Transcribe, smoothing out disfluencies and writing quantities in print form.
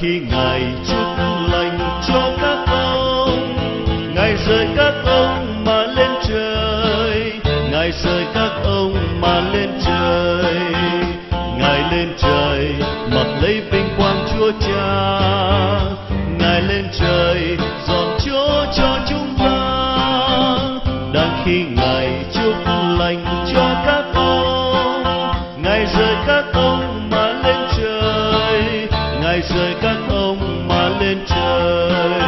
khi Ngài chúc lành cho các ông. Ngài rời các ông mà lên trời, Ngài rời các ông mà lên trời. Ngài lên trời mặc lấy vinh quang Chúa Cha, Ngài lên trời dọn chỗ cho chúng ta. Đang khi Ngài chúc lành cho các ông, Ngài rời các ông mà lên trời, Ngài rời các ông mà lên trời.